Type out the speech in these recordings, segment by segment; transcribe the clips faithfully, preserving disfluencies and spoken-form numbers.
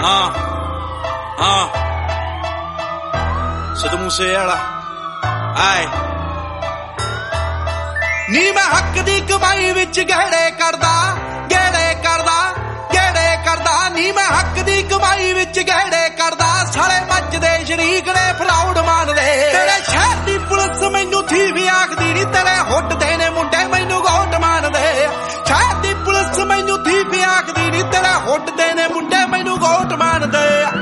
ਹਾਂ ਹਾਂ ਸਿੱਧੂ ਮੂਸੇ ਵਾਲਾ ਆਏ ਨੀ ਮੈਂ ਹੱਕ ਦੀ ਕਮਾਈ ਵਿੱਚ ਗਹਿੜੇ ਕਰਦਾ ਗਹਿੜੇ ਕਰਦਾ ਗਹਿੜੇ ਕਰਦਾ ਨੀ ਮੈਂ ਹੱਕ ਦੀ ਕਮਾਈ ਵਿੱਚ ਗਹਿੜੇ ਕਰਦਾ ਸਾਲੇ ਮੱਚਦੇ ਸ਼ਰੀਕ ਨੇ ਫਰਾਉਡ ਮਾਨਦੇ ਤੇਰੇ ਸ਼ਹਿਰ ਦੀ ਪੁਲਿਸ ਮੈਨੂੰ ਥੀ ਵੀ ਆਖਦੀ ਨੀ ਤੇਰੇ ਹੁੱਟਦੇ ਨੇ ਮੁੰਡੇ ਮੈਨੂੰ ਗੋਟ ਮਾਨਦੇ ਸ਼ਹਿਰ ਦੀ ਪੁਲਿਸ ਮੈਨੂੰ ਥੀ ਵੀ ਆਖਦੀ ਨੀ ਤੇਰੇ ਹੁੱਟਦੇ ਨੇ ਮੁੰਡੇ ਮੈਨੂੰ ਗੋਟ ਮਾਨਦੇ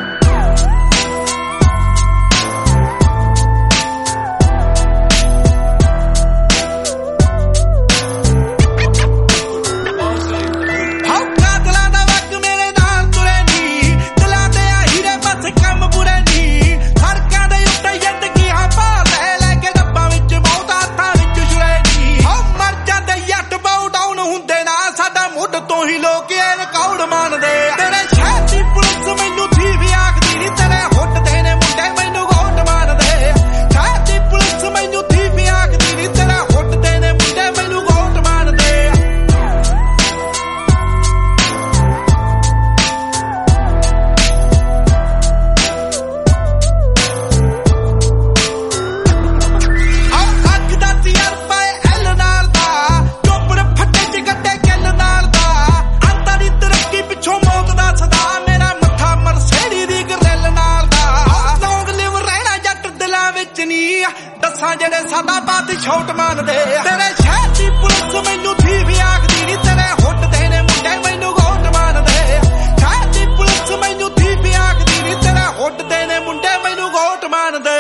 ਦੱਸਾਂ ਜਿਹੜੇ ਸਾਡਾ ਬਾਤ ਛੋਟ ਮੰਨਦੇ ਤੇਰੇ ਸ਼ਹਿਰ ਦੀ ਪੁਲਿਸ ਮੈਨੂੰ ਥੀ ਵੀ ਆਖਦੀ ਨੀ ਤੇਰੇ ਹੁੱਟਦੇ ਨੇ ਮੁੰਡੇ ਮੈਨੂੰ ਗੋਟ ਮੰਨਦੇ ਸ਼ਹਿਰ ਦੀ ਪੁਲਿਸ ਮੈਨੂੰ ਥੀ ਵੀ ਆਖਦੀ ਨੀ ਤੇਰੇ ਹੁੱਟਦੇ ਨੇ ਮੁੰਡੇ ਮੈਨੂੰ ਗੋਟ ਮੰਨਦੇ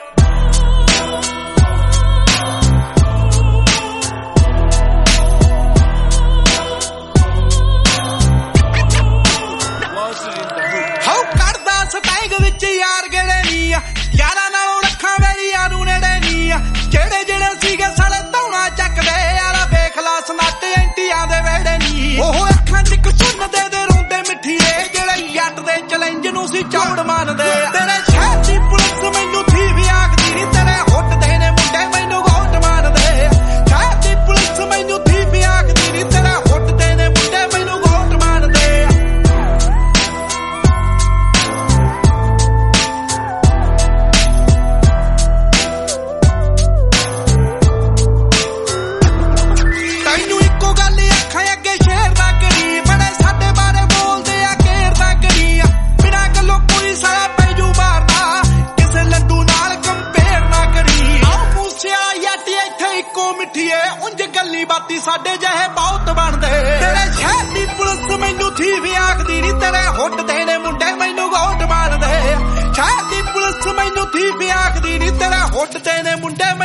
ਹਾਉ ਕਰਦਾ ਸਟੈਂਗ ਵਿੱਚ ਯਾਰ ਗੇੜੇ ਨੀ ਯਾਰਾਂ ਨਾਲੋਂ ਰੱਖਾਂ ਵੇਲੀਆਂ ਨੂੰ ਨੇੜੇ ਜਿਹੜੇ ਜਿਹੜੇ ਸੀਗੇ ਸਾਲੇ ਧੌਣਾ ਚੱਕਦੇ ਯਾਰਾ ਵੇਖ ਲਾ ਸਨੱਟ ਐਂਟੀਆਂ ਦੇ ਵੇੜੇ ਨੀ ਉਹ ਅੱਖਾਂ ਚ ਇੱਕ ਸੁਣਦੇ ਦੇ ਰੋਂਦੇ ਮਿੱਠੀਏ ਜਿਹੜੇ ਜੱਟ ਦੇ ਚੈਲੰਜ ਨੂੰ ਸੀ ਚੌੜ ਮੰਨਦੇ ਤੇਰੇ ਸ਼ਹਿਰ ਦੀ ਪੁਲਿਸ ਮੈਨੂੰ ਥੀ ਵੀ ਆਖਦੀ ਨੀ ਤੇਰੇ ਹੁੱਟਦੇ ਨੇ ਮੁੰਡੇ ਮੈਨੂੰ ਗੋਟ ਮੰਨਦੇ ਸ਼ਹਿਰ ਦੀ ਪੁਲਿਸ ਮੈਨੂੰ ਥੀ ਵੀ ਆਖਦੀ ਨੀ ਤੇਰੇ ਹੁੱਟਦੇ ਨੇ ਮੁੰਡੇ ਮੈਨੂੰ ਗੋਟ ਮੰਨਦੇ ਉਂਝ ਗੱਲੀ ਬਾਤੀ ਸਾਡੇ ਜਿਹੇ ਬਹੁਤ ਬਣਦੇ ਤੇਰੇ ਸ਼ਹਿਰ ਦੀ ਪੁਲਿਸ ਮੈਨੂੰ ਥੀ ਵੀ ਆਖਦੀ ਨੀ ਤੇਰੇ ਹੁੱਟਦੇ ਨੇ ਮੁੰਡੇ ਮੈਨੂੰ ਗੋਟ ਮਾਰਦੇ ਸ਼ਹਿਰ ਦੀ ਪੁਲਿਸ ਮੈਨੂੰ ਥੀ ਵੀ ਆਖਦੀ ਨੀ ਤੇਰੇ ਹੁੱਟਦੇ ਨੇ ਮੁੰਡੇ